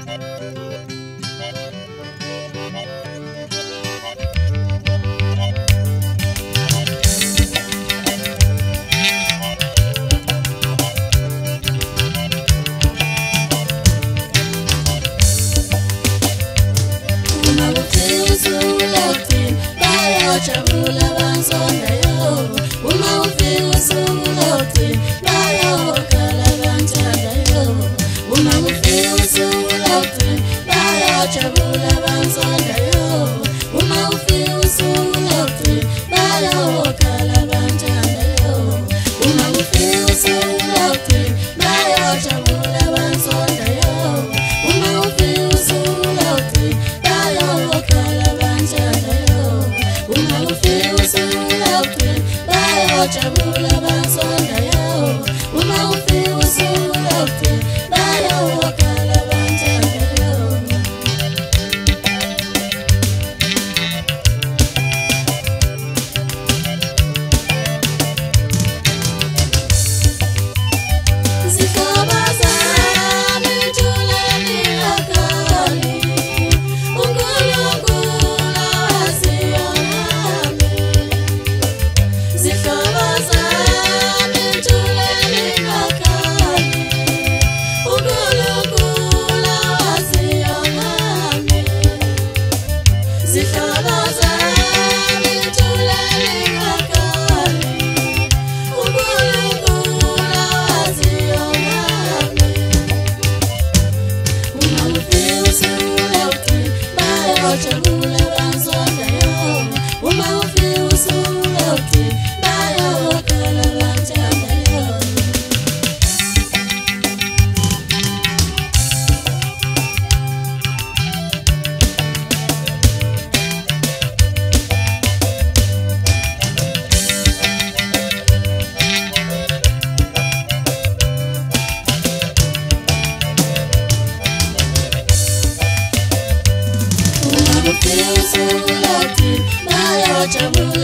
Chabula banzonda yo, uma ufika usuloti, bayo kala banchanda yo. Uma ufika usuloti, bayo chabula banzonda yo. Uma ufika usuloti, bayo kala banchanda yo. Uma ufika usuloti, bayo chabula banzonda yo. Uma ufika usuloti, bayo kala banchanda yo. Uma ufika usuloti, bayo chabula banzonda yo. Uma ufika usuloti, bayo kala banchanda yo. Chabula banzonda yo, uma ufika usuloti, bayo kala banchanda yo. Uma ufika usuloti, bayo chabula